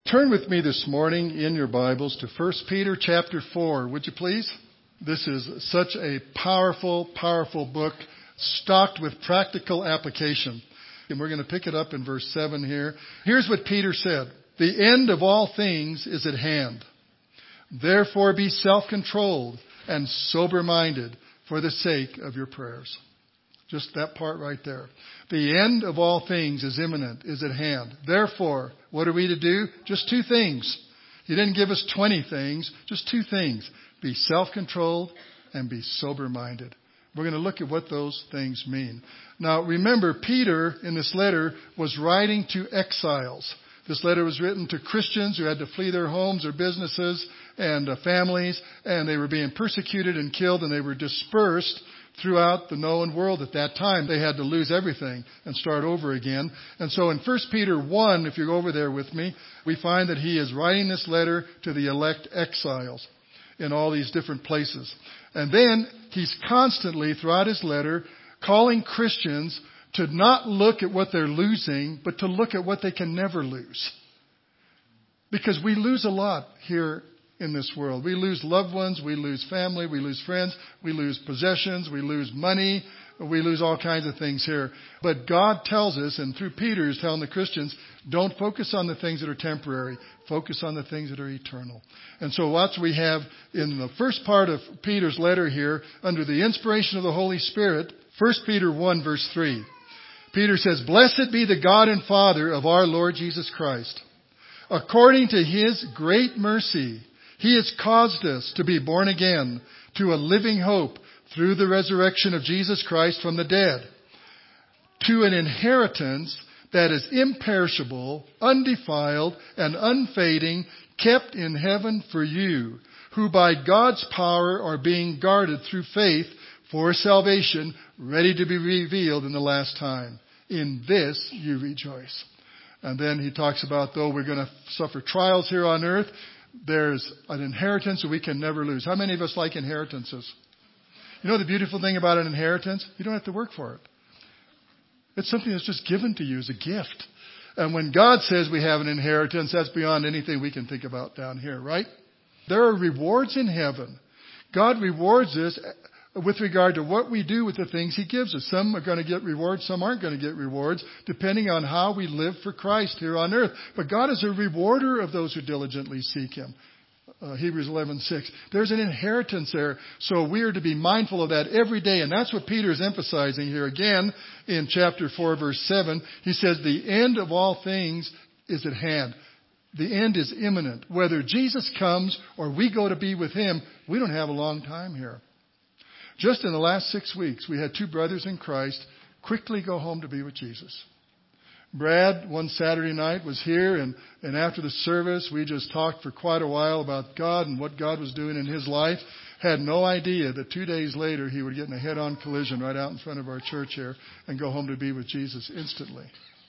Turn with me this morning in your Bibles to 1 Peter chapter 4, would you please? This is such a powerful, powerful book, stocked with practical application. And we're going to pick it up in verse 7 here. Here's what Peter said. The end of all things is at hand. Therefore be self-controlled and sober-minded for the sake of your prayers. Just that part right there. The end of all things is imminent, is at hand. Therefore, what are we to do? Just two things. He didn't give us 20 things, just two things. Be self-controlled and be sober-minded. We're going to look at what those things mean. Now, remember, Peter, in this letter, was writing to exiles. This letter was written to Christians who had to flee their homes or businesses and families, and they were being persecuted and killed, and they were dispersed throughout the known world at that time. They had to lose everything and start over again. And so in 1 Peter 1, if you go over there with me, we find that he is writing this letter to the elect exiles in all these different places. And then he's constantly, throughout his letter, calling Christians to not look at what they're losing, but to look at what they can never lose. Because we lose a lot here in this world. We lose loved ones, we lose family, we lose friends, we lose possessions, we lose money, we lose all kinds of things here. But God tells us, and through Peter is telling the Christians, don't focus on the things that are temporary. Focus on the things that are eternal. And so what we have in the first part of Peter's letter here, under the inspiration of the Holy Spirit, 1 Peter 1 verse 3. Peter says, Blessed be the God and Father of our Lord Jesus Christ. According to His great mercy, He has caused us to be born again to a living hope through the resurrection of Jesus Christ from the dead, to an inheritance that is imperishable, undefiled, and unfading, kept in heaven for you, who by God's power are being guarded through faith for salvation, ready to be revealed in the last time. In this you rejoice. And then he talks about, though we're going to suffer trials here on earth, there's an inheritance that we can never lose. How many of us like inheritances? You know the beautiful thing about an inheritance? You don't have to work for it. It's something that's just given to you as a gift. And when God says we have an inheritance, that's beyond anything we can think about down here, right? There are rewards in heaven. God rewards us with regard to what we do with the things He gives us. Some are going to get rewards, some aren't going to get rewards, depending on how we live for Christ here on earth. But God is a rewarder of those who diligently seek Him. Hebrews 11:6. There's an inheritance there, so we are to be mindful of that every day. And that's what Peter is emphasizing here again in chapter 4, verse 7. He says, the end of all things is at hand. The end is imminent. Whether Jesus comes or we go to be with Him, we don't have a long time here. Just in the last 6 weeks, we had two brothers in Christ quickly go home to be with Jesus. Brad, one Saturday night, was here, and after the service, we just talked for quite a while about God and what God was doing in his life. Had no idea that 2 days later he would get in a head-on collision right out in front of our church here and go home to be with Jesus instantly.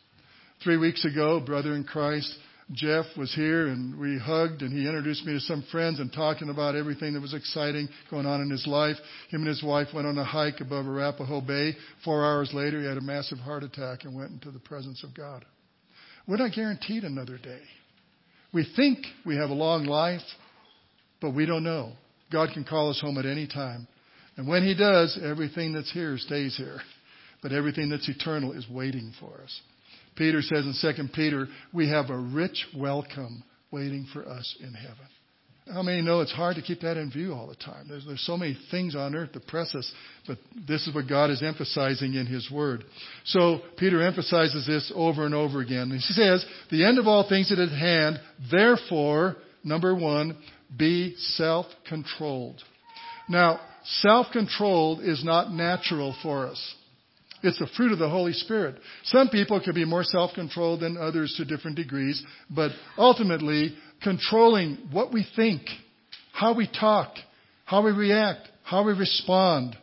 3 weeks ago, brother in Christ, Jeff, was here, and we hugged, and he introduced me to some friends and talking about everything that was exciting going on in his life. Him and his wife went on a hike above Arapahoe Bay. 4 hours later, he had a massive heart attack and went into the presence of God. We're not guaranteed another day. We think we have a long life, but we don't know. God can call us home at any time. And when He does, everything that's here stays here. But everything that's eternal is waiting for us. Peter says in 2 Peter, we have a rich welcome waiting for us in heaven. How many know it's hard to keep that in view all the time? There's so many things on earth that press us, but this is what God is emphasizing in His Word. So Peter emphasizes this over and over again. He says, the end of all things is at hand, therefore, number one, be self-controlled. Now, self-controlled is not natural for us. It's the fruit of the Holy Spirit. Some people can be more self-controlled than others to different degrees, but ultimately, controlling what we think, how we talk, how we react, how we respond,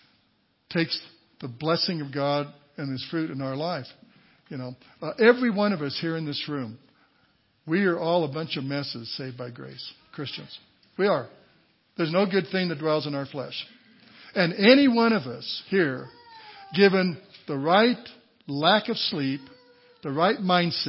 takes the blessing of God and His fruit in our life. Every one of us here in this room, we are all a bunch of messes saved by grace. Christians. We are. There's no good thing that dwells in our flesh. And any one of us here, given the right lack of sleep, the right mindset,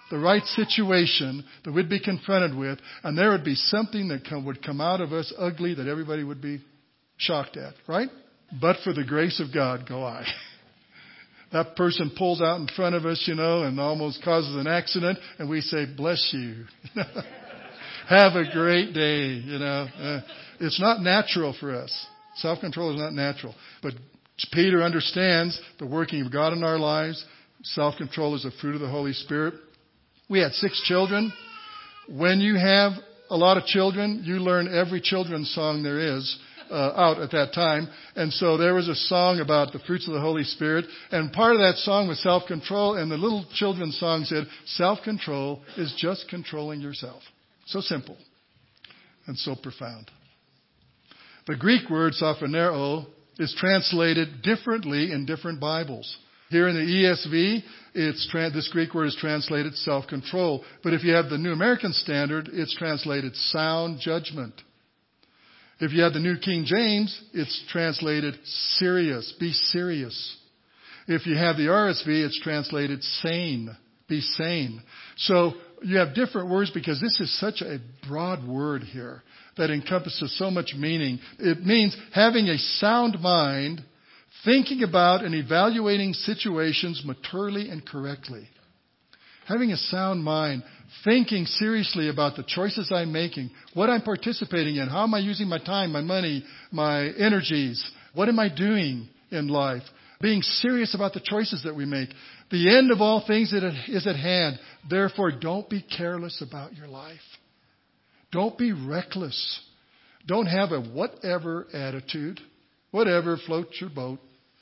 the right situation that we'd be confronted with, and there would be something that would come out of us ugly that everybody would be shocked at, right? But for the grace of God, go I. That person pulls out in front of us, and almost causes an accident, and we say, bless you. Have a great day, It's not natural for us. Self-control is not natural. But Peter understands the working of God in our lives. Self-control is a fruit of the Holy Spirit. We had 6 children. When you have a lot of children, you learn every children's song there is out at that time. And so there was a song about the fruits of the Holy Spirit. And part of that song was self-control. And the little children's song said, self-control is just controlling yourself. So simple and so profound. The Greek word sophanero is translated differently in different Bibles. Here in the ESV, this Greek word is translated self-control. But if you have the New American Standard, it's translated sound judgment. If you have the New King James, it's translated serious. Be serious. If you have the RSV, it's translated sane. Be sane. So you have different words because this is such a broad word here that encompasses so much meaning. It means having a sound mind, thinking about and evaluating situations maturely and correctly. Having a sound mind, thinking seriously about the choices I'm making, what I'm participating in, how am I using my time, my money, my energies, what am I doing in life? Being serious about the choices that we make. The end of all things is at hand. Therefore, don't be careless about your life. Don't be reckless. Don't have a whatever attitude. Whatever floats your boat.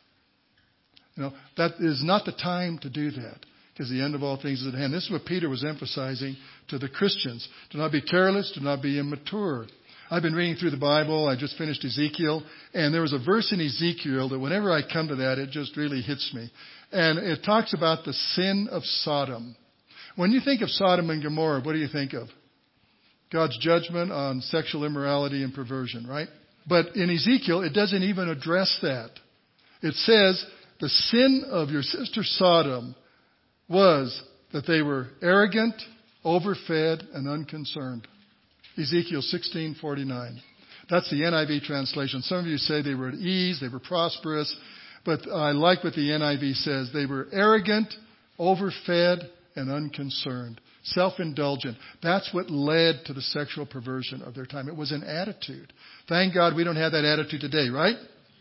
That is not the time to do that. Because the end of all things is at hand. This is what Peter was emphasizing to the Christians. Do not be careless. Do not be immature. I've been reading through the Bible. I just finished Ezekiel. And there was a verse in Ezekiel that whenever I come to that, it just really hits me. And it talks about the sin of Sodom. When you think of Sodom and Gomorrah, what do you think of? God's judgment on sexual immorality and perversion, right? But in Ezekiel, it doesn't even address that. It says the sin of your sister Sodom was that they were arrogant, overfed, and unconcerned. Ezekiel 16:49. That's the NIV translation. Some of you say they were at ease, they were prosperous, but I like what the NIV says. They were arrogant, overfed, and unconcerned. Self-indulgent. That's what led to the sexual perversion of their time. It was an attitude. Thank God we don't have that attitude today, right?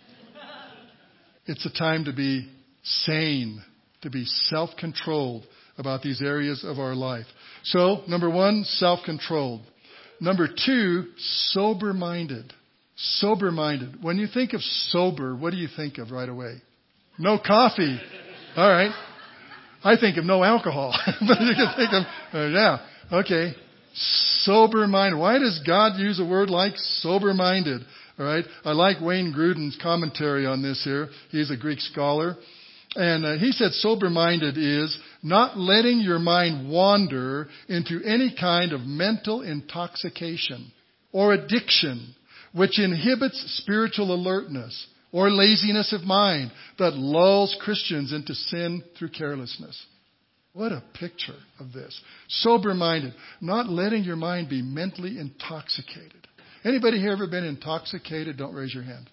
It's a time to be sane, to be self-controlled about these areas of our life. So, number 1, self-controlled. Number 2, sober-minded. Sober-minded. When you think of sober, what do you think of right away? No coffee. All right. I think of no alcohol. But you can think of, okay. Sober-minded. Why does God use a word like sober-minded? All right. I like Wayne Gruden's commentary on this here. He's a Greek scholar. And he said sober-minded is not letting your mind wander into any kind of mental intoxication or addiction which inhibits spiritual alertness or laziness of mind that lulls Christians into sin through carelessness. What a picture of this. Sober-minded, not letting your mind be mentally intoxicated. Anybody here ever been intoxicated? Don't raise your hand.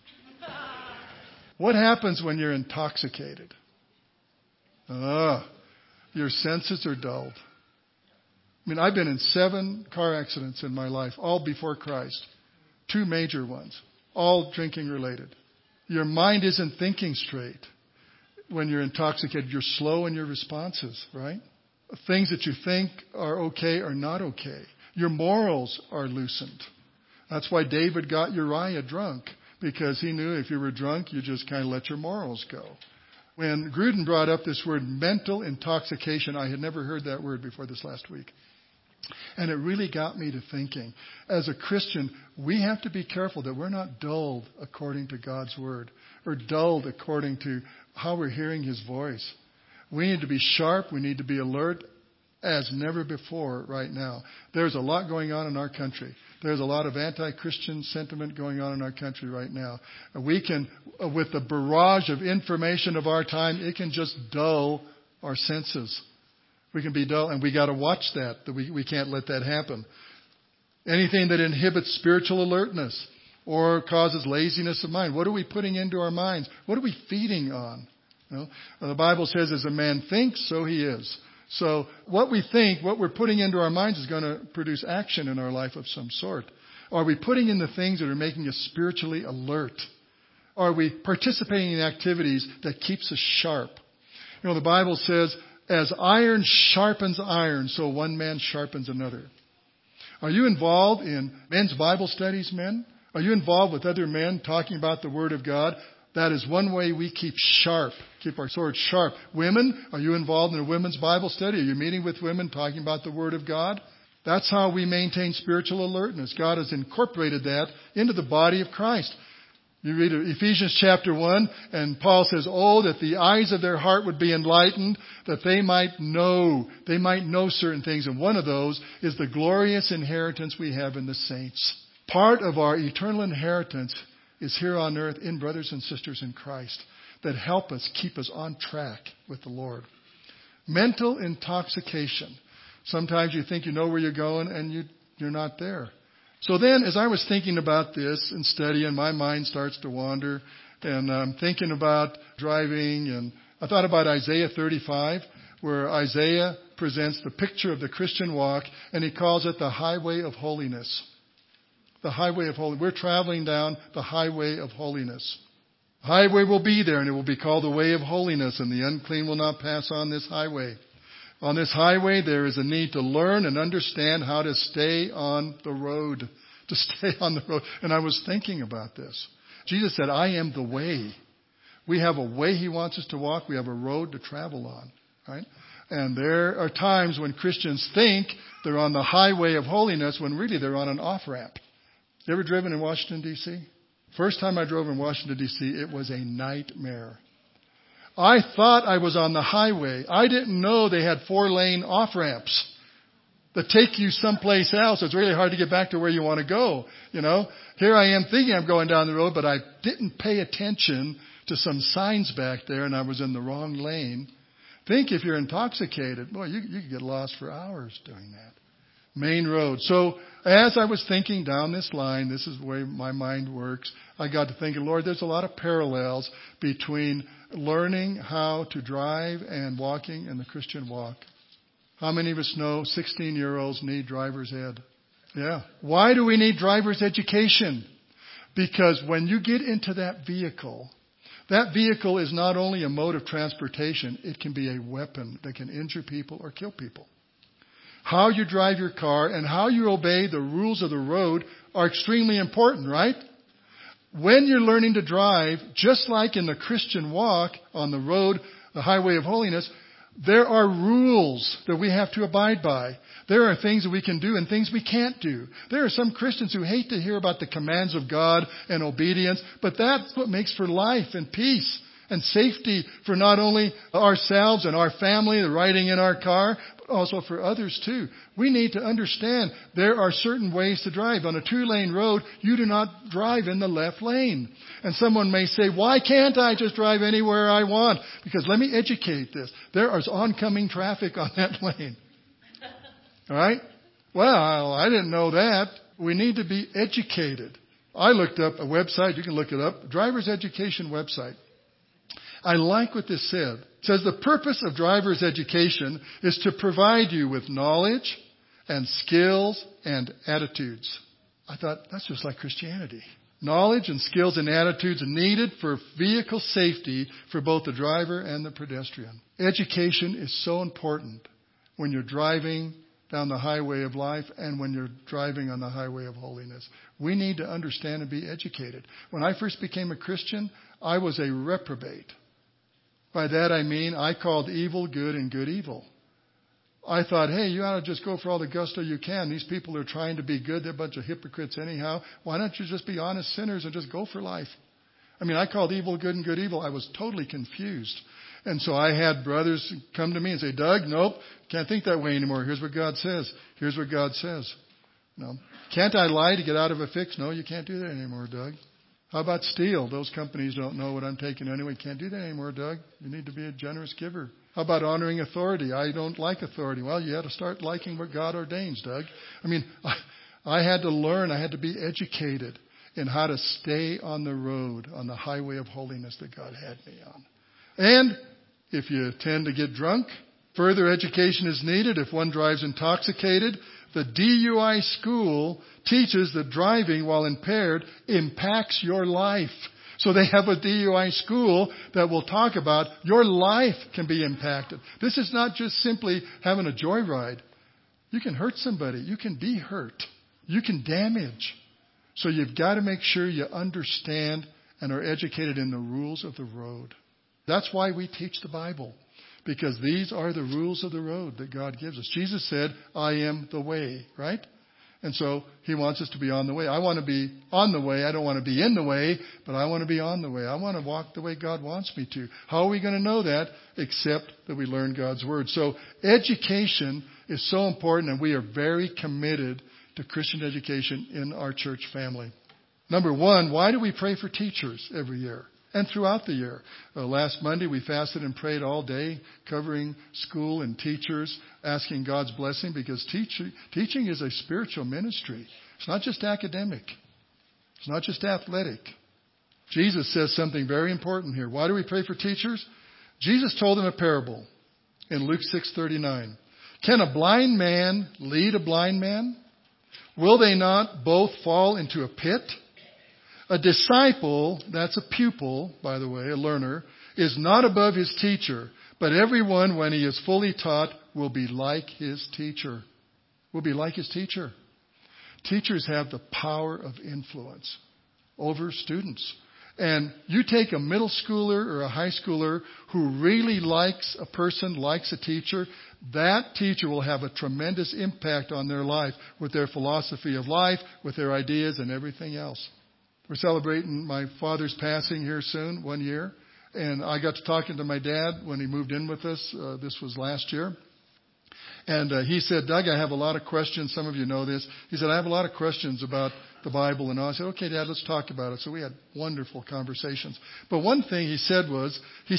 What happens when you're intoxicated? Your senses are dulled. I've been in 7 car accidents in my life, all before Christ. 2 major ones, all drinking related. Your mind isn't thinking straight when you're intoxicated. You're slow in your responses, right? Things that you think are okay are not okay. Your morals are loosened. That's why David got Uriah drunk, because he knew if you were drunk, you just kind of let your morals go. When Gruden brought up this word mental intoxication, I had never heard that word before this last week. And it really got me to thinking. As a Christian, we have to be careful that we're not dulled according to God's word or dulled according to how we're hearing his voice. We need to be sharp. We need to be alert as never before right now. There's a lot going on in our country. There's a lot of anti-Christian sentiment going on in our country right now. We can, with the barrage of information of our time, it can just dull our senses. We can be dull, and we got to watch that we can't let that happen. Anything that inhibits spiritual alertness or causes laziness of mind. What are we putting into our minds? What are we feeding on? The Bible says, as a man thinks, so he is. So what we think, what we're putting into our minds is going to produce action in our life of some sort. Are we putting in the things that are making us spiritually alert? Are we participating in activities that keeps us sharp? The Bible says, as iron sharpens iron, so one man sharpens another. Are you involved in men's Bible studies, men? Are you involved with other men talking about the Word of God? That is one way we keep our swords sharp. Women, are you involved in a women's Bible study? Are you meeting with women talking about the Word of God? That's how we maintain spiritual alertness. God has incorporated that into the body of Christ. You read Ephesians chapter 1, and Paul says, oh, that the eyes of their heart would be enlightened, that they might know certain things. And one of those is the glorious inheritance we have in the saints. Part of our eternal inheritance is here on earth in brothers and sisters in Christ that help us, keep us on track with the Lord. Mental intoxication. Sometimes you think you know where you're going and you're not there. So then, as I was thinking about this and studying, my mind starts to wander, and I'm thinking about driving, and I thought about Isaiah 35, where Isaiah presents the picture of the Christian walk, and he calls it the highway of holiness. The highway of holiness. We're traveling down the highway of holiness. The highway will be there, and it will be called the way of holiness, and the unclean will not pass on this highway. On this highway, there is a need to learn and understand how to stay on the road. To stay on the road. And I was thinking about this. Jesus said, I am the way. We have a way He wants us to walk. We have a road to travel on. Right? And there are times when Christians think they're on the highway of holiness when really they're on an off-ramp. You ever driven in Washington, D.C.? First time I drove in Washington, D.C., it was a nightmare. I thought I was on the highway. I didn't know they had 4-lane off-ramps that take you someplace else. It's really hard to get back to where you want to go. Here I am thinking I'm going down the road, but I didn't pay attention to some signs back there, and I was in the wrong lane. Think if you're intoxicated, boy, you could get lost for hours doing that. Main road. So as I was thinking down this line, this is the way my mind works, I got to thinking, Lord, there's a lot of parallels between learning how to drive and walking in the Christian walk. How many of us know 16-year-olds need driver's ed? Yeah. Why do we need driver's education? Because when you get into that vehicle is not only a mode of transportation, it can be a weapon that can injure people or kill people. How you drive your car and how you obey the rules of the road are extremely important, right? When you're learning to drive, just like in the Christian walk on the road, the highway of holiness, there are rules that we have to abide by. There are things that we can do and things we can't do. There are some Christians who hate to hear about the commands of God and obedience, but that's what makes for life and peace and safety for not only ourselves and our family, the riding in our car, but also for others too. We need to understand there are certain ways to drive. On a 2-lane road, you do not drive in the left lane. And someone may say, why can't I just drive anywhere I want? Because let me educate this. There is oncoming traffic on that lane. All right? Well, I didn't know that. We need to be educated. I looked up a website. You can look it up. Driver's education website. I like what this said. It says the purpose of driver's education is to provide you with knowledge and skills and attitudes. I thought, that's just like Christianity. Knowledge and skills and attitudes needed for vehicle safety for both the driver and the pedestrian. Education is so important when you're driving down the highway of life and when you're driving on the highway of holiness. We need to understand and be educated. When I first became a Christian, I was a reprobate. By that I mean I called evil good and good evil. I thought, hey, you ought to just go for all the gusto you can. These people are trying to be good. They're a bunch of hypocrites anyhow. Why don't you just be honest sinners and just go for life? I mean, I called evil good and good evil. I was totally confused. And so I had brothers come to me and say, Doug, nope, can't think that way anymore. Here's what God says. Here's what God says. No. Can't I lie to get out of a fix? No, you can't do that anymore, Doug. How about steal? Those companies don't know what I'm taking anyway. Can't do that anymore, Doug. You need to be a generous giver. How about honoring authority? I don't like authority. Well, you had to start liking what God ordains, Doug. I mean, I had to learn. I had to be educated in how to stay on the road, on the highway of holiness that God had me on. And if you tend to get drunk, further education is needed. If one drives intoxicated, the DUI school teaches that driving while impaired impacts your life. So they have a DUI school that will talk about your life can be impacted. This is not just simply having a joyride. You can hurt somebody. You can be hurt. You can damage. So you've got to make sure you understand and are educated in the rules of the road. That's why we teach the Bible, because these are the rules of the road that God gives us. Jesus said, I am the way, right? And so He wants us to be on the way. I want to be on the way. I don't want to be in the way, but I want to be on the way. I want to walk the way God wants me to. How are we going to know that? Except that we learn God's Word. So education is so important, and we are very committed to Christian education in our church family. Number one, why do we pray for teachers every year and throughout the year? Last Monday, we fasted and prayed all day, covering school and teachers, asking God's blessing, because teaching is a spiritual ministry. It's not just academic. It's not just athletic. Jesus says something very important here. Why do we pray for teachers? Jesus told them a parable in Luke 6:39. Can a blind man lead a blind man? Will they not both fall into a pit? A disciple, that's a pupil, by the way, a learner, is not above his teacher, but everyone, when he is fully taught, will be like his teacher. Will be like his teacher. Teachers have the power of influence over students. And you take a middle schooler or a high schooler who really likes a person, likes a teacher, that teacher will have a tremendous impact on their life with their philosophy of life, with their ideas and everything else. We're celebrating my father's passing here soon, 1 year. And I got to talking to my dad when he moved in with us. This was last year. And he said, Doug, I have a lot of questions. Some of you know this. He said, I have a lot of questions about the Bible and all. I said, okay, Dad, let's talk about it. So we had wonderful conversations. But one thing he said was,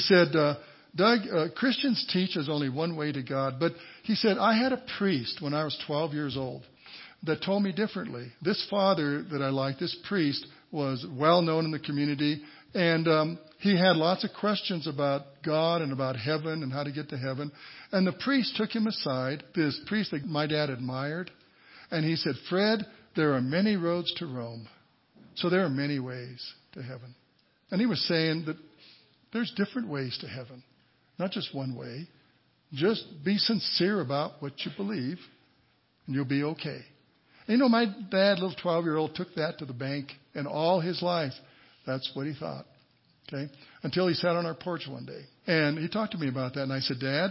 Doug, Christians teach us only one way to God. But he said, I had a priest when I was 12 years old that told me differently. This father that I liked, this priest, was well known in the community. And he had lots of questions about God and about heaven and how to get to heaven. And the priest took him aside, this priest that my dad admired. And he said, Fred, there are many roads to Rome. So there are many ways to heaven. And he was saying that there's different ways to heaven, not just one way. Just be sincere about what you believe, and you'll be okay. And my dad, little 12-year-old, took that to the bank, and all his life, that's what he thought. Okay? Until he sat on our porch one day. And he talked to me about that, and I said, Dad,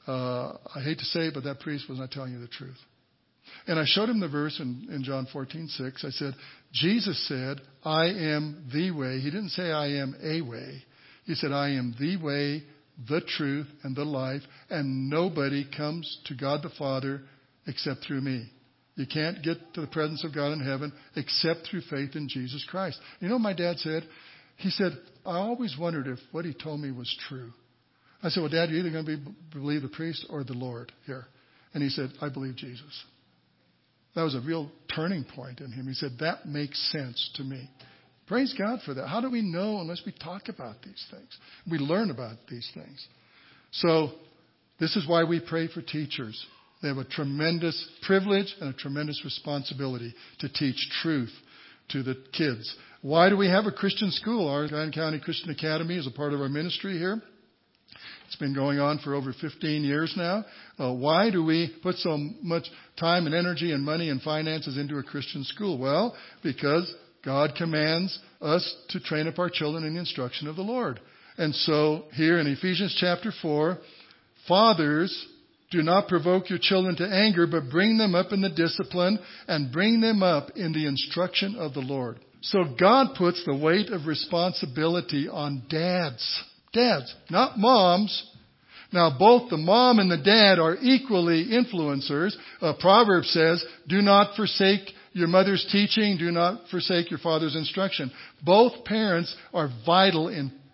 I hate to say it, but that priest was not telling you the truth. And I showed him the verse in John 14:6. I said, Jesus said, I am the way. He didn't say I am a way. He said, I am the way, the truth, and the life, and nobody comes to God the Father except through me. You can't get to the presence of God in heaven except through faith in Jesus Christ. You know what my dad said? He said, I always wondered if what he told me was true. I said, well, Dad, you're either going to believe the priest or the Lord here. And he said, I believe Jesus. That was a real turning point in him. He said, that makes sense to me. Praise God for that. How do we know unless we talk about these things? We learn about these things. So this is why we pray for teachers. They have a tremendous privilege and a tremendous responsibility to teach truth to the kids. Why do we have a Christian school? Our Guyan County Christian Academy is a part of our ministry here. It's been going on for over 15 years now. Why do we put so much time and energy and money and finances into a Christian school? Well, because God commands us to train up our children in the instruction of the Lord. And so here in Ephesians chapter 4, fathers, do not provoke your children to anger, but bring them up in the discipline and bring them up in the instruction of the Lord. So God puts the weight of responsibility on dads. Dads, not moms. Now, both the mom and the dad are equally influencers. Proverbs says, do not forsake your mother's teaching. Do not forsake your father's instruction. Both parents are vital in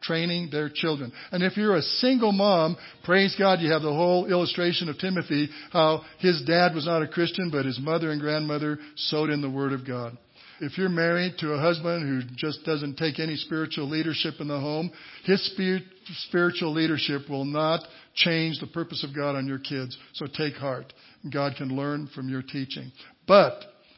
training their children. And if you're a single mom, praise God, you have the whole illustration of Timothy, how his dad was not a Christian, but his mother and grandmother sowed in the Word of God. If you're married to a husband who just doesn't take any spiritual leadership in the home, his spiritual leadership will not change the purpose of God on your kids. So take heart. God can learn from your teaching. But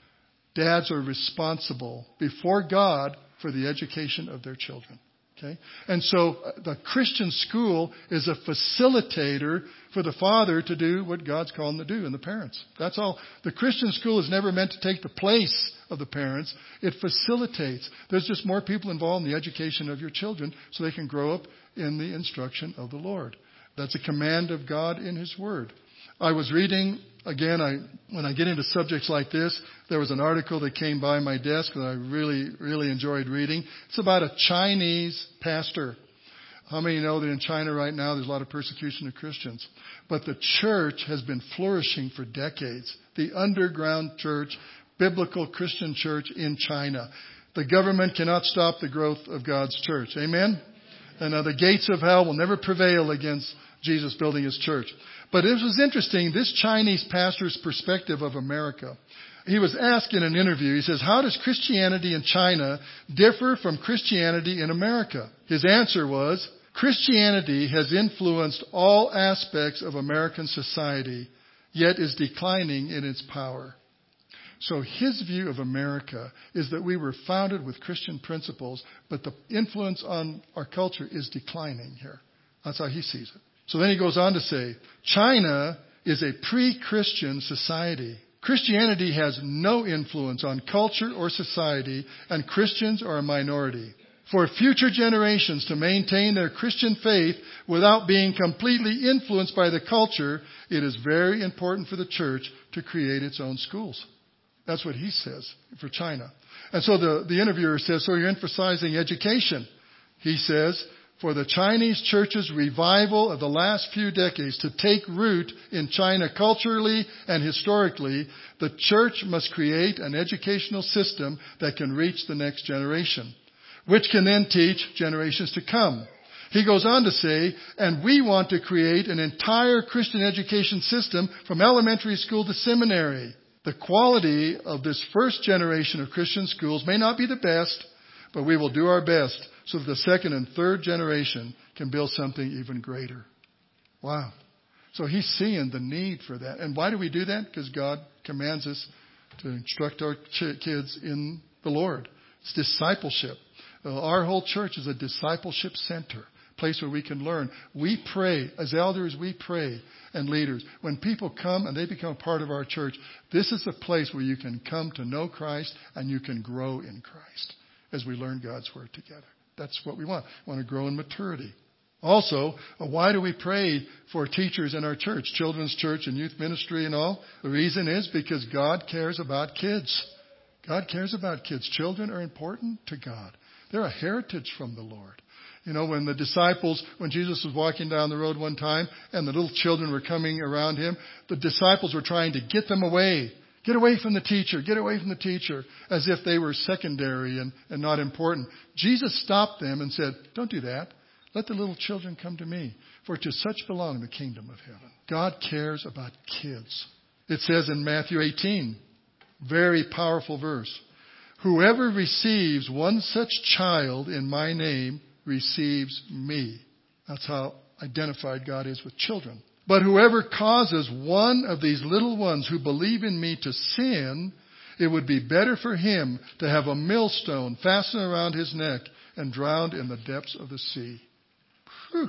dads are responsible before God for the education of their children. Okay? And so the Christian school is a facilitator for the father to do what God's called him to do, and the parents. That's all. The Christian school is never meant to take the place of the parents. It facilitates. There's just more people involved in the education of your children so they can grow up in the instruction of the Lord. That's a command of God in His Word. I was reading, again, when I get into subjects like this, there was an article that came by my desk that I really, really enjoyed reading. It's about a Chinese pastor. How many know that in China right now there's a lot of persecution of Christians? But the church has been flourishing for decades. The underground church, biblical Christian church in China. The government cannot stop the growth of God's church. Amen? And the gates of hell will never prevail against Jesus building His church. But it was interesting, this Chinese pastor's perspective of America. He was asked in an interview, he says, how does Christianity in China differ from Christianity in America? His answer was, Christianity has influenced all aspects of American society, yet is declining in its power. So his view of America is that we were founded with Christian principles, but the influence on our culture is declining here. That's how he sees it. So then he goes on to say, China is a pre-Christian society. Christianity has no influence on culture or society, and Christians are a minority. For future generations to maintain their Christian faith without being completely influenced by the culture, it is very important for the church to create its own schools. That's what he says for China. And so the interviewer says, so you're emphasizing education. He says, for the Chinese church's revival of the last few decades to take root in China culturally and historically, the church must create an educational system that can reach the next generation, which can then teach generations to come. He goes on to say, and we want to create an entire Christian education system from elementary school to seminary. The quality of this first generation of Christian schools may not be the best, but we will do our best so that the second and third generation can build something even greater. Wow. So he's seeing the need for that. And why do we do that? Because God commands us to instruct our kids in the Lord. It's discipleship. Our whole church is a discipleship center, a place where we can learn. We pray, as elders, we pray, and leaders. When people come and they become part of our church, this is a place where you can come to know Christ and you can grow in Christ as we learn God's Word together. That's what we want. We want to grow in maturity. Also, why do we pray for teachers in our church, children's church and youth ministry and all? The reason is because God cares about kids. God cares about kids. Children are important to God. They're a heritage from the Lord. You know, when Jesus was walking down the road one time and the little children were coming around him, the disciples were trying to get them away. Get away from the teacher. Get away from the teacher. As if they were secondary and not important. Jesus stopped them and said, don't do that. Let the little children come to me. For to such belong the kingdom of heaven. God cares about kids. It says in Matthew 18, very powerful verse. Whoever receives one such child in my name receives me. That's how identified God is with children. But whoever causes one of these little ones who believe in me to sin, it would be better for him to have a millstone fastened around his neck and drowned in the depths of the sea. Whew.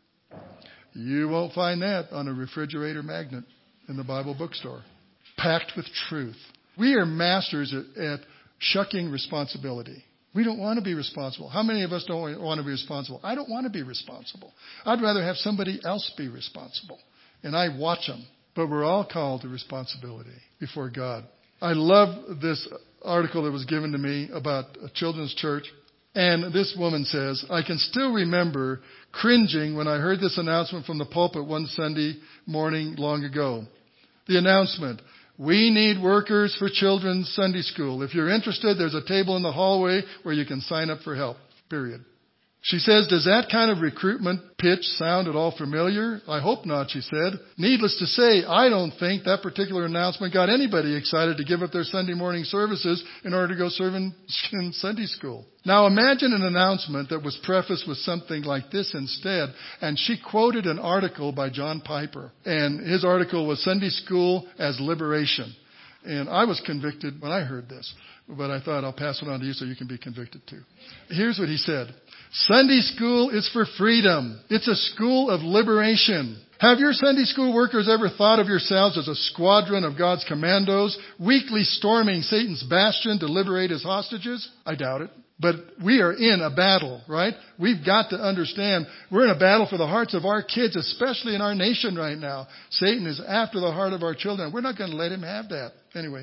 You won't find that on a refrigerator magnet in the Bible bookstore. Packed with truth. We are masters at shucking responsibility. We don't want to be responsible. How many of us don't want to be responsible? I don't want to be responsible. I'd rather have somebody else be responsible. And I watch them. But we're all called to responsibility before God. I love this article that was given to me about a children's church. And this woman says, I can still remember cringing when I heard this announcement from the pulpit one Sunday morning long ago. The announcement. We need workers for children's Sunday school. If you're interested, there's a table in the hallway where you can sign up for help. Period. She says, does that kind of recruitment pitch sound at all familiar? I hope not, she said. Needless to say, I don't think that particular announcement got anybody excited to give up their Sunday morning services in order to go serve in Sunday school. Now imagine an announcement that was prefaced with something like this instead. And she quoted an article by John Piper. And his article was Sunday School as Liberation. And I was convicted when I heard this. But I thought I'll pass it on to you so you can be convicted too. Here's what he said. Sunday school is for freedom. It's a school of liberation. Have your Sunday school workers ever thought of yourselves as a squadron of God's commandos, weekly storming Satan's bastion to liberate his hostages? I doubt it. But we are in a battle, right? We've got to understand we're in a battle for the hearts of our kids, especially in our nation right now. Satan is after the heart of our children. We're not going to let him have that. Anyway.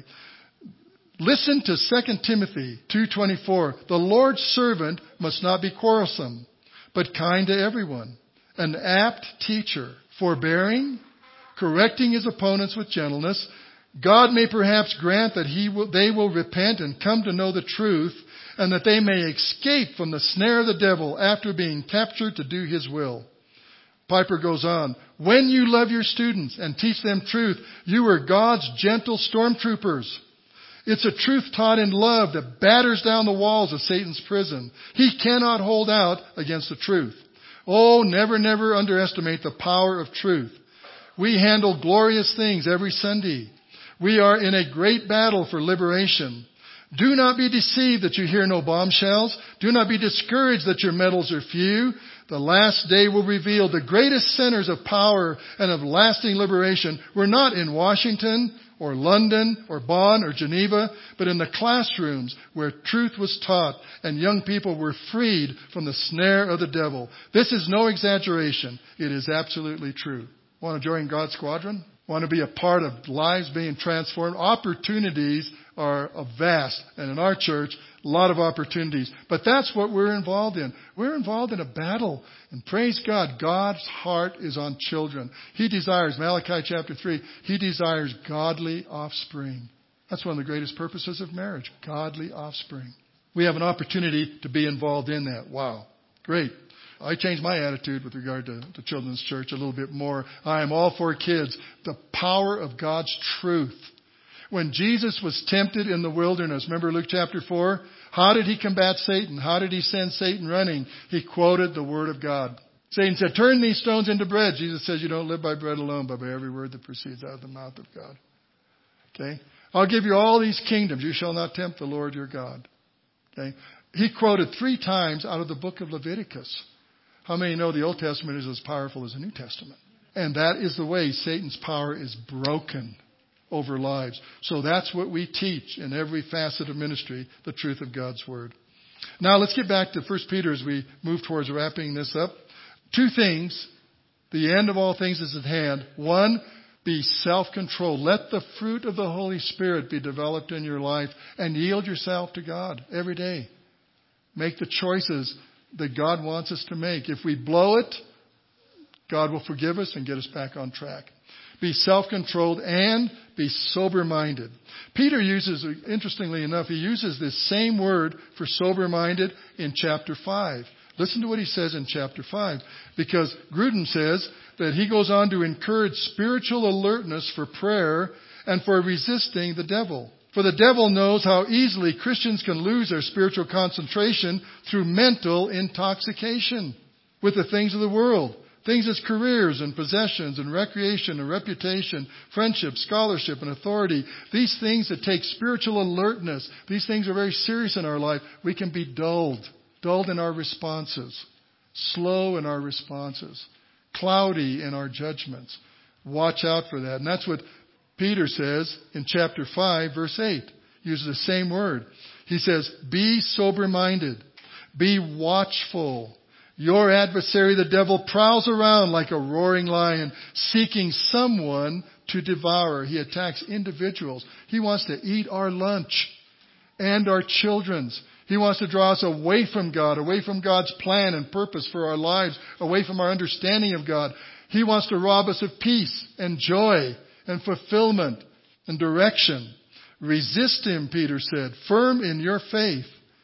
Listen to 2 Timothy 2:24. The Lord's servant must not be quarrelsome, but kind to everyone, an apt teacher, forbearing, correcting his opponents with gentleness. God may perhaps grant that they will repent and come to know the truth, and that they may escape from the snare of the devil after being captured to do his will. Piper goes on, when you love your students and teach them truth, you are God's gentle stormtroopers. It's a truth taught in love that batters down the walls of Satan's prison. He cannot hold out against the truth. Oh, never, never underestimate the power of truth. We handle glorious things every Sunday. We are in a great battle for liberation. Do not be deceived that you hear no bombshells. Do not be discouraged that your medals are few. The last day will reveal the greatest centers of power and of lasting liberation were not in Washington or London or Bonn or Geneva, but in the classrooms where truth was taught and young people were freed from the snare of the devil. This is no exaggeration. It is absolutely true. Want to join God's squadron? Want to be a part of lives being transformed? Opportunities are vast. And in our church, a lot of opportunities. But that's what we're involved in. We're involved in a battle. And praise God, God's heart is on children. He desires, Malachi chapter 3, He desires godly offspring. That's one of the greatest purposes of marriage, godly offspring. We have an opportunity to be involved in that. Wow, great. I changed my attitude with regard to children's church a little bit more. I am all for kids. The power of God's truth. When Jesus was tempted in the wilderness, remember Luke chapter 4? How did he combat Satan? How did he send Satan running? He quoted the word of God. Satan said, turn these stones into bread. Jesus says, you don't live by bread alone, but by every word that proceeds out of the mouth of God. Okay? I'll give you all these kingdoms. You shall not tempt the Lord your God. Okay? He quoted 3 times out of the book of Leviticus. How many know the Old Testament is as powerful as the New Testament? And that is the way Satan's power is broken over lives. So that's what we teach in every facet of ministry, the truth of God's Word. Now let's get back to 1 Peter as we move towards wrapping this up. 2 things. The end of all things is at hand. 1, be self-controlled. Let the fruit of the Holy Spirit be developed in your life and yield yourself to God every day. Make the choices that God wants us to make. If we blow it, God will forgive us and get us back on track. Be self-controlled and be sober-minded. Peter uses, interestingly enough, he uses this same word for sober-minded in chapter 5. Listen to what he says in chapter 5. Because Grudem says that he goes on to encourage spiritual alertness for prayer and for resisting the devil. For the devil knows how easily Christians can lose their spiritual concentration through mental intoxication with the things of the world. Things as careers and possessions and recreation and reputation, friendship, scholarship and authority. These things that take spiritual alertness. These things are very serious in our life. We can be dulled in our responses, slow in our responses, cloudy in our judgments. Watch out for that. And that's what Peter says in chapter 5, verse 8. Uses the same word. He says, be sober-minded. Be watchful. Your adversary, the devil, prowls around like a roaring lion, seeking someone to devour. He attacks individuals. He wants to eat our lunch and our children's. He wants to draw us away from God, away from God's plan and purpose for our lives, away from our understanding of God. He wants to rob us of peace and joy and fulfillment and direction. Resist him, Peter said, firm in your faith.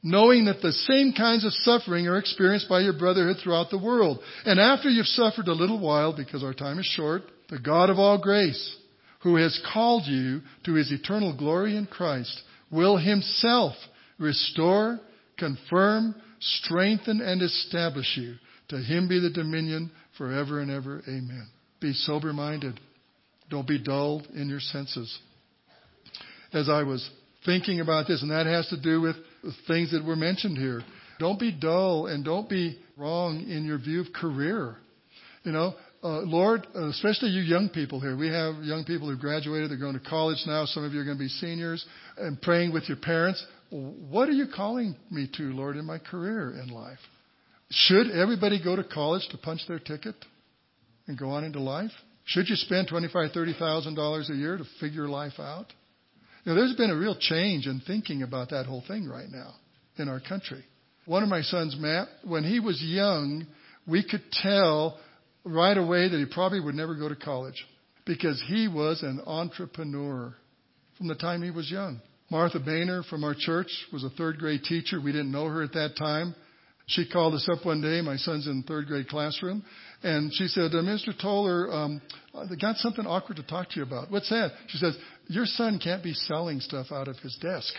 knowing that the same kinds of suffering are experienced by your brotherhood throughout the world. And after you've suffered a little while, because our time is short, the God of all grace, who has called you to his eternal glory in Christ, will himself restore, confirm, strengthen, and establish you. To him be the dominion forever and ever. Amen. Be sober-minded. Don't be dulled in your senses. As I was thinking about this, and that has to do with the things that were mentioned here. Don't be dull and don't be wrong in your view of career. Lord, especially you young people here. We have young people who graduated. They're going to college now. Some of you are going to be seniors and praying with your parents. What are you calling me to, Lord, in my career in life? Should everybody go to college to punch their ticket and go on into life? Should you spend $25,000, $30,000 a year to figure life out? There's been a real change in thinking about that whole thing right now in our country. One of my sons, Matt, when he was young, we could tell right away that he probably would never go to college because he was an entrepreneur from the time he was young. Martha Boehner from our church was a third grade teacher. We didn't know her at that time. She called us up one day. My son's in third grade classroom. And she said, Mr. Toller, I got something awkward to talk to you about. What's that? She says, your son can't be selling stuff out of his desk.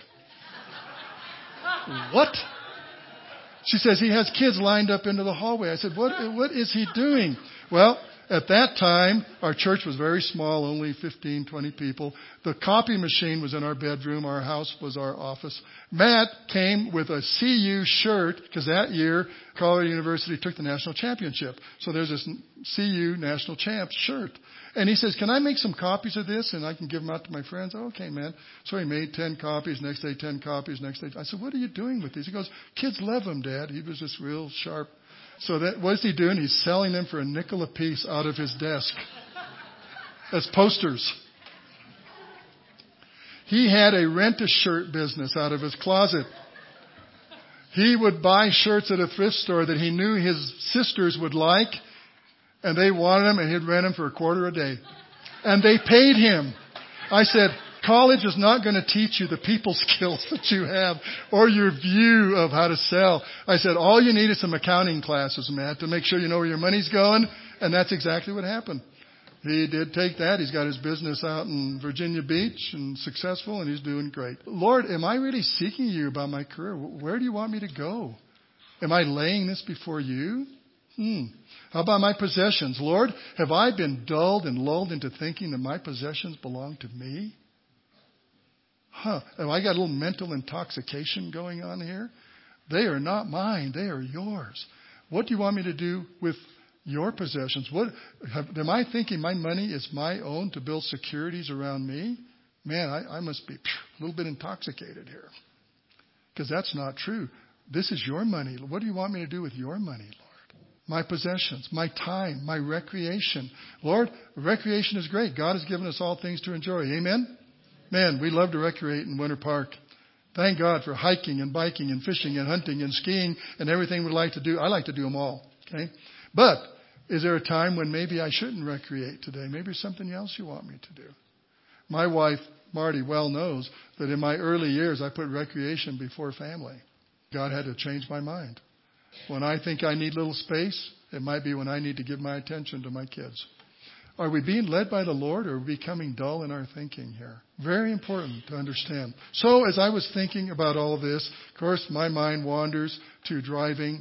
What? She says, he has kids lined up into the hallway. I said, what is he doing? Well, at that time, our church was very small, only 15, 20 people. The copy machine was in our bedroom. Our house was our office. Matt came with a CU shirt because that year, Colorado University took the national championship. So there's this CU national champ shirt. And he says, can I make some copies of this and I can give them out to my friends? Oh, okay, man. So he made 10 copies. Next day, 10 copies. Next day. I said, what are you doing with these? He goes, kids love them, Dad. He was just real sharp. So what's he doing? He's selling them for $0.05 a piece out of his desk as posters. He had a rent-a-shirt business out of his closet. He would buy shirts at a thrift store that he knew his sisters would like, and they wanted them, and he'd rent them for $0.25 a day. And they paid him. I said, college is not going to teach you the people skills that you have or your view of how to sell. I said, all you need is some accounting classes, Matt, to make sure you know where your money's going. And that's exactly what happened. He did take that. He's got his business out in Virginia Beach and successful, and he's doing great. Lord, am I really seeking you about my career? Where do you want me to go? Am I laying this before you? How about my possessions? Lord, have I been dulled and lulled into thinking that my possessions belong to me? Have I got a little mental intoxication going on here? They are not mine. They are yours. What do you want me to do with your possessions? Am I thinking my money is my own to build securities around me? Man, I must be a little bit intoxicated here because that's not true. This is your money. What do you want me to do with your money, Lord? My possessions, my time, my recreation. Lord, recreation is great. God has given us all things to enjoy. Amen? Man, we love to recreate in Winter Park. Thank God for hiking and biking and fishing and hunting and skiing and everything we like to do. I like to do them all. Okay? But is there a time when maybe I shouldn't recreate today? Maybe there's something else you want me to do. My wife, Marty, well knows that in my early years, I put recreation before family. God had to change my mind. When I think I need little space, it might be when I need to give my attention to my kids. Are we being led by the Lord or are we becoming dull in our thinking here? Very important to understand. So as I was thinking about all of this, of course, my mind wanders to driving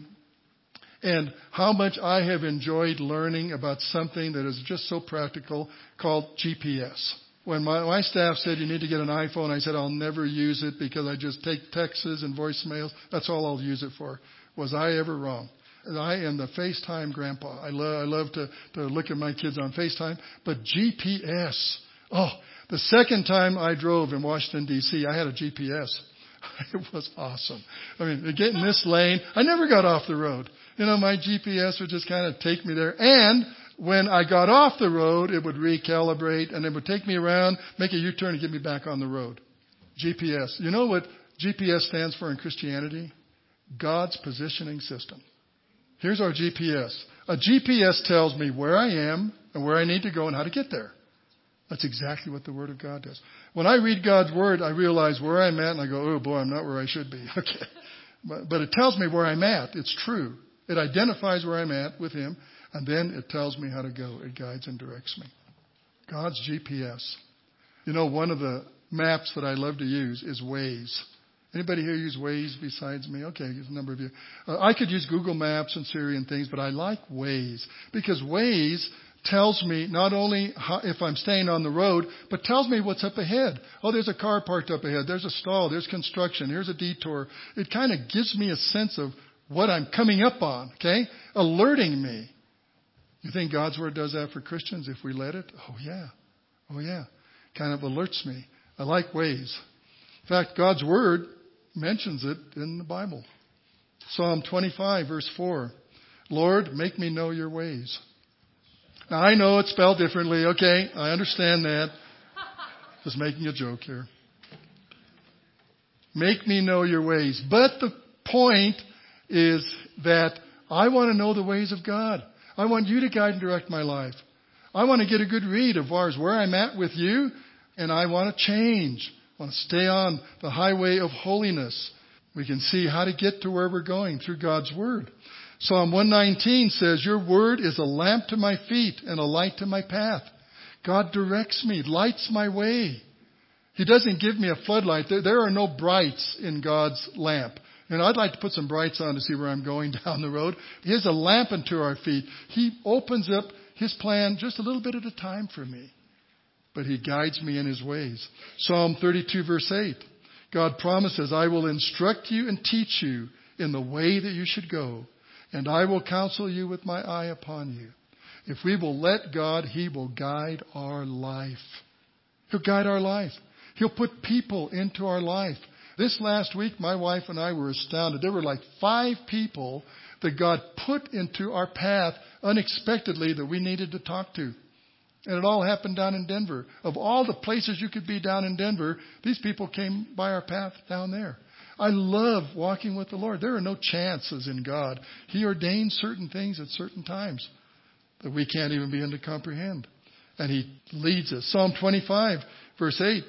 and how much I have enjoyed learning about something that is just so practical called GPS. When my staff said you need to get an iPhone, I said I'll never use it because I just take texts and voicemails. That's all I'll use it for. Was I ever wrong? I am the FaceTime grandpa. I love to look at my kids on FaceTime. But GPS. Oh, the second time I drove in Washington, D.C., I had a GPS. It was awesome. I mean, getting this lane, I never got off the road. My GPS would just kind of take me there. And when I got off the road, it would recalibrate and it would take me around, make a U-turn and get me back on the road. GPS. You know what GPS stands for in Christianity? God's positioning system. Here's our GPS. A GPS tells me where I am and where I need to go and how to get there. That's exactly what the Word of God does. When I read God's Word, I realize where I'm at and I go, oh boy, I'm not where I should be. Okay. But it tells me where I'm at. It's true. It identifies where I'm at with Him, and then it tells me how to go. It guides and directs me. God's GPS. You know, one of the maps that I love to use is Waze. Anybody here use Waze besides me? Okay, there's a number of you. I could use Google Maps and Siri and things, but I like Waze because Waze tells me not only if I'm staying on the road, but tells me what's up ahead. Oh, there's a car parked up ahead. There's a stall. There's construction. Here's a detour. It kind of gives me a sense of what I'm coming up on, okay? Alerting me. You think God's Word does that for Christians if we let it? Oh, yeah. Oh, yeah. Kind of alerts me. I like Waze. In fact, God's Word mentions it in the Bible. Psalm 25, verse 4. Lord, make me know your ways. Now, I know it's spelled differently. Okay, I understand that. Just making a joke here. Make me know your ways. But the point is that I want to know the ways of God. I want you to guide and direct my life. I want to get a good read of where I'm at with you, and I want to change. I want to stay on the highway of holiness. We can see how to get to where we're going through God's Word. Psalm 119 says, your Word is a lamp to my feet and a light to my path. God directs me, lights my way. He doesn't give me a floodlight. There are no brights in God's lamp. And I'd like to put some brights on to see where I'm going down the road. He has a lamp unto our feet. He opens up His plan just a little bit at a time for me. But He guides me in His ways. Psalm 32, verse 8. God promises, I will instruct you and teach you in the way that you should go, and I will counsel you with my eye upon you. If we will let God, He will guide our life. He'll guide our life. He'll put people into our life. This last week, my wife and I were astounded. There were like 5 people that God put into our path unexpectedly that we needed to talk to. And it all happened down in Denver. Of all the places you could be down in Denver, these people came by our path down there. I love walking with the Lord. There are no chances in God. He ordains certain things at certain times that we can't even begin to comprehend. And He leads us. Psalm 25, verse 8.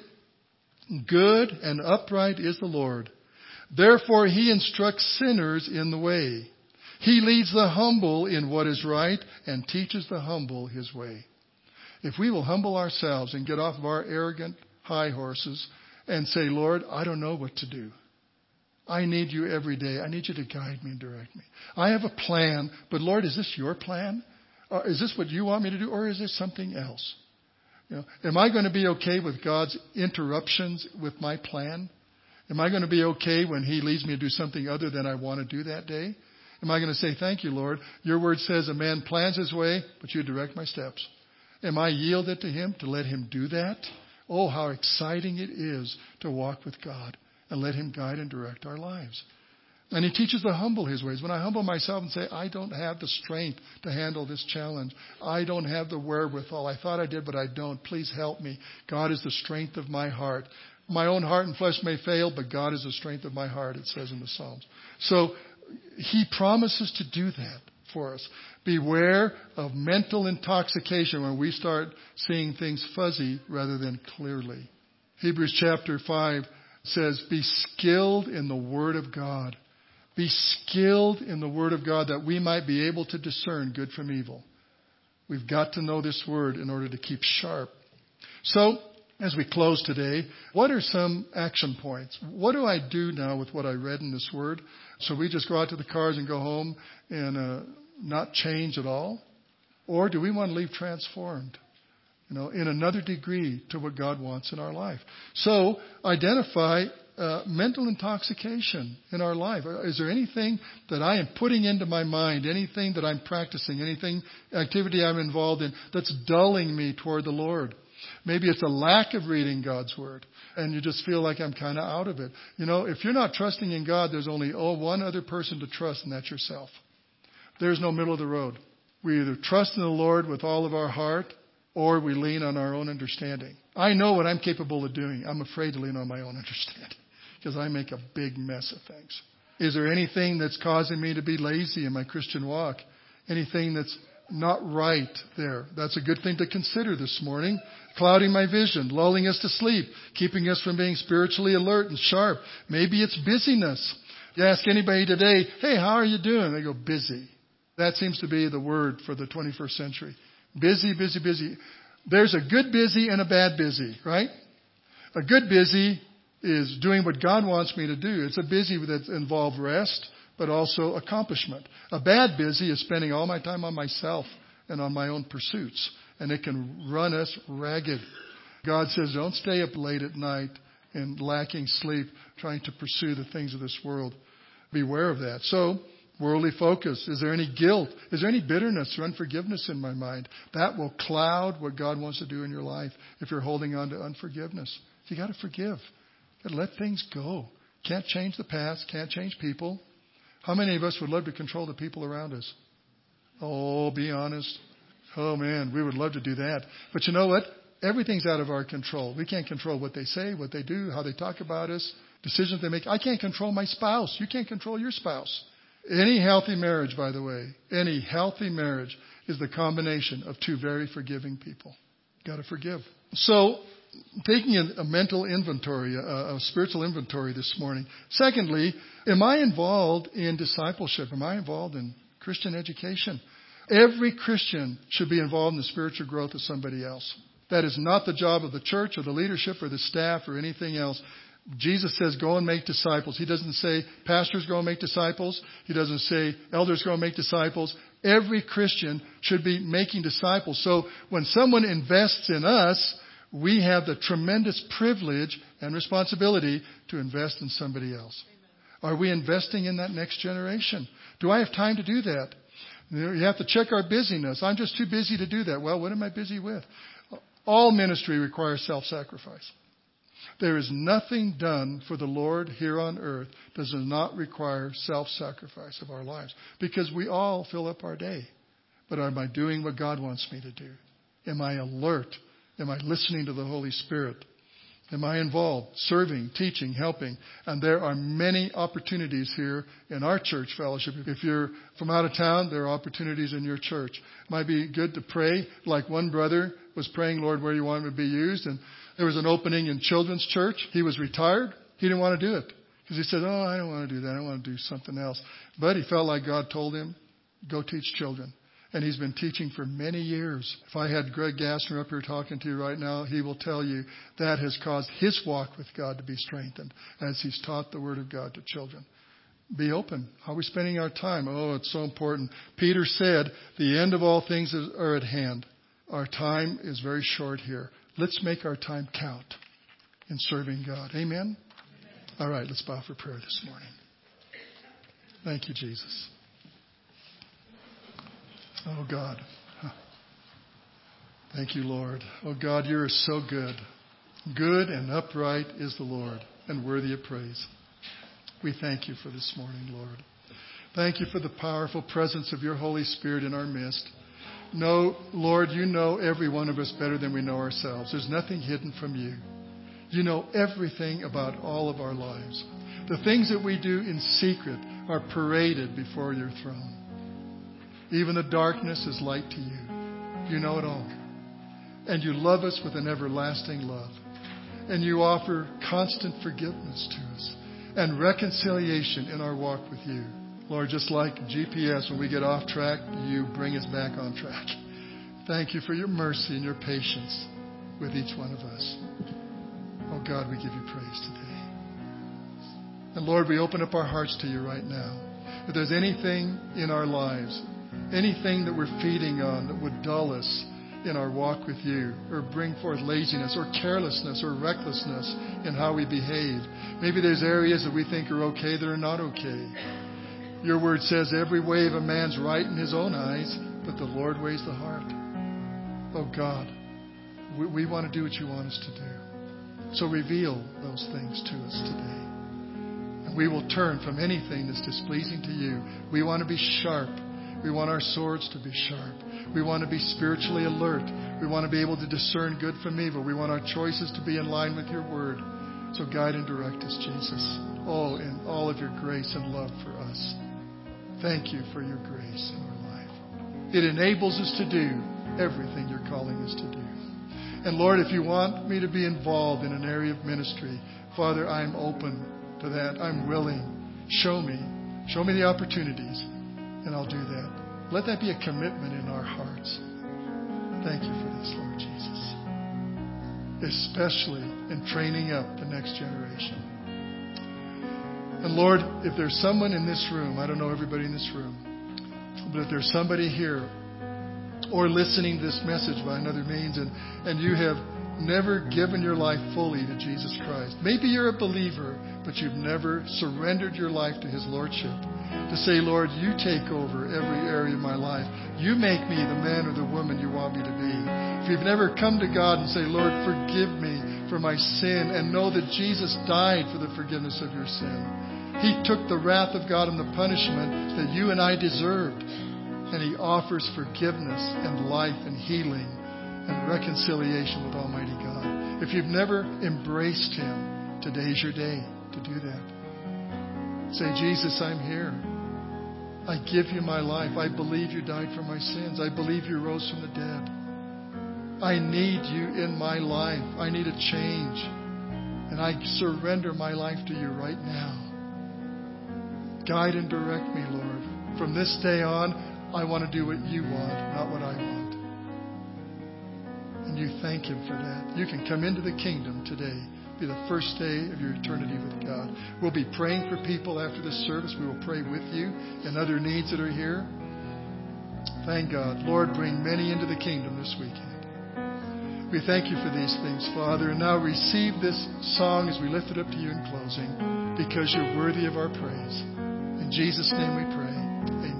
Good and upright is the Lord. Therefore He instructs sinners in the way. He leads the humble in what is right and teaches the humble His way. If we will humble ourselves and get off of our arrogant high horses and say, Lord, I don't know what to do. I need you every day. I need you to guide me and direct me. I have a plan, but Lord, is this your plan? Or is this what you want me to do? Or is this something else? You know, am I going to be okay with God's interruptions with my plan? Am I going to be okay when He leads me to do something other than I want to do that day? Am I going to say, thank you, Lord? Your word says a man plans his way, but you direct my steps. Am I yielded to Him to let Him do that? Oh, how exciting it is to walk with God and let Him guide and direct our lives. And He teaches the humble His ways. When I humble myself and say, I don't have the strength to handle this challenge. I don't have the wherewithal. I thought I did, but I don't. Please help me. God is the strength of my heart. My own heart and flesh may fail, but God is the strength of my heart, it says in the Psalms. So He promises to do that for us. Beware of mental intoxication when we start seeing things fuzzy rather than clearly. Hebrews chapter 5 says, be skilled in the Word of God. Be skilled in the Word of God that we might be able to discern good from evil. We've got to know this Word in order to keep sharp. So, as we close today, what are some action points? What do I do now with what I read in this Word? So we just go out to the cars and go home and not change at all? Or do we want to leave transformed? In another degree to what God wants in our life. So, identify mental intoxication in our life. Is there anything that I am putting into my mind, anything that I'm practicing, activity I'm involved in that's dulling me toward the Lord? Maybe it's a lack of reading God's Word, and you just feel like I'm kind of out of it. If you're not trusting in God, there's only one other person to trust, and that's yourself. There's no middle of the road. We either trust in the Lord with all of our heart, or we lean on our own understanding. I know what I'm capable of doing. I'm afraid to lean on my own understanding because I make a big mess of things. Is there anything that's causing me to be lazy in my Christian walk? Anything that's not right there? That's a good thing to consider this morning. Clouding my vision, lulling us to sleep, keeping us from being spiritually alert and sharp. Maybe it's busyness. You ask anybody today, hey, how are you doing? They go, busy. That seems to be the word for the 21st century. Busy, busy, busy. There's a good busy and a bad busy, right? A good busy is doing what God wants me to do. It's a busy that involves rest, but also accomplishment. A bad busy is spending all my time on myself and on my own pursuits, and it can run us ragged. God says, don't stay up late at night and lacking sleep trying to pursue the things of this world. Beware of that. So, worldly focus. Is there any guilt? Is there any bitterness or unforgiveness in my mind? That will cloud what God wants to do in your life if you're holding on to unforgiveness. You got to forgive. You got to let things go. Can't change the past. Can't change people. How many of us would love to control the people around us? Oh, be honest. Oh, man, we would love to do that. But you know what? Everything's out of our control. We can't control what they say, what they do, how they talk about us, decisions they make. I can't control my spouse. You can't control your spouse. Any healthy marriage, by the way, any healthy marriage is the combination of two very forgiving people. Got to forgive. So, taking a mental inventory, a spiritual inventory this morning. Secondly, am I involved in discipleship? Am I involved in Christian education? Every Christian should be involved in the spiritual growth of somebody else. That is not the job of the church or the leadership or the staff or anything else. Jesus says, go and make disciples. He doesn't say, pastors, go and make disciples. He doesn't say, elders, go and make disciples. Every Christian should be making disciples. So when someone invests in us, we have the tremendous privilege and responsibility to invest in somebody else. Amen. Are we investing in that next generation? Do I have time to do that? You have to check our busyness. I'm just too busy to do that. Well, what am I busy with? All ministry requires self-sacrifice. There is nothing done for the Lord here on earth that does not require self-sacrifice of our lives. Because we all fill up our day. But am I doing what God wants me to do? Am I alert? Am I listening to the Holy Spirit? Am I involved? Serving, teaching, helping. And there are many opportunities here in our church fellowship. If you're from out of town, there are opportunities in your church. It might be good to pray like one brother was praying, Lord, where do you want me to be used? And there was an opening in children's church. He was retired. He didn't want to do it. Because he said, I don't want to do that. I want to do something else. But he felt like God told him, go teach children. And he's been teaching for many years. If I had Greg Gassner up here talking to you right now, he will tell you that has caused his walk with God to be strengthened as he's taught the Word of God to children. Be open. How are we spending our time? Oh, it's so important. Peter said, the end of all things are at hand. Our time is very short here. Let's make our time count in serving God. Amen? Amen. All right, let's bow for prayer this morning. Thank you, Jesus. Oh, God. Thank you, Lord. Oh, God, you are so good. Good and upright is the Lord, and worthy of praise. We thank you for this morning, Lord. Thank you for the powerful presence of your Holy Spirit in our midst. No, Lord, you know every one of us better than we know ourselves. There's nothing hidden from you. You know everything about all of our lives. The things that we do in secret are paraded before your throne. Even the darkness is light to you. You know it all. And you love us with an everlasting love. And you offer constant forgiveness to us and reconciliation in our walk with you. Lord, just like GPS, when we get off track, you bring us back on track. Thank you for your mercy and your patience with each one of us. Oh God, we give you praise today. And Lord, we open up our hearts to you right now. If there's anything in our lives, anything that we're feeding on that would dull us in our walk with you, or bring forth laziness or carelessness or recklessness in how we behave. Maybe there's areas that we think are okay that are not okay. Your word says every way of a man's right in his own eyes, but the Lord weighs the heart. Oh God, we want to do what you want us to do. So reveal those things to us today. And we will turn from anything that's displeasing to you. We want to be sharp. We want our swords to be sharp. We want to be spiritually alert. We want to be able to discern good from evil. We want our choices to be in line with your word. So guide and direct us, Jesus. Oh, in all of your grace and love for us. Thank you for your grace in our life. It enables us to do everything you're calling us to do. And Lord, if you want me to be involved in an area of ministry, Father, I'm open to that. I'm willing. Show me the opportunities, and I'll do that. Let that be a commitment in our hearts. Thank you for this, Lord Jesus. Especially in training up the next generation. And Lord, if there's someone in this room, I don't know everybody in this room, but if there's somebody here or listening to this message by another means, and you have never given your life fully to Jesus Christ. Maybe you're a believer, but you've never surrendered your life to His Lordship. To say, Lord, you take over every area of my life. You make me the man or the woman you want me to be. If you've never come to God and say, Lord, forgive me for my sin, and know that Jesus died for the forgiveness of your sin. He took the wrath of God and the punishment that you and I deserved. And He offers forgiveness and life and healing and reconciliation with Almighty God. If you've never embraced Him, today's your day to do that. Say, Jesus, I'm here. I give you my life. I believe you died for my sins. I believe you rose from the dead. I need you in my life. I need a change. And I surrender my life to you right now. Guide and direct me, Lord. From this day on, I want to do what you want, not what I want. And you thank Him for that. You can come into the kingdom today. Be the first day of your eternity with God. We'll be praying for people after this service. We will pray with you and other needs that are here. Thank God. Lord, bring many into the kingdom this weekend. We thank you for these things, Father. And now receive this song as we lift it up to you in closing, because you're worthy of our praise. In Jesus' name we pray. Amen.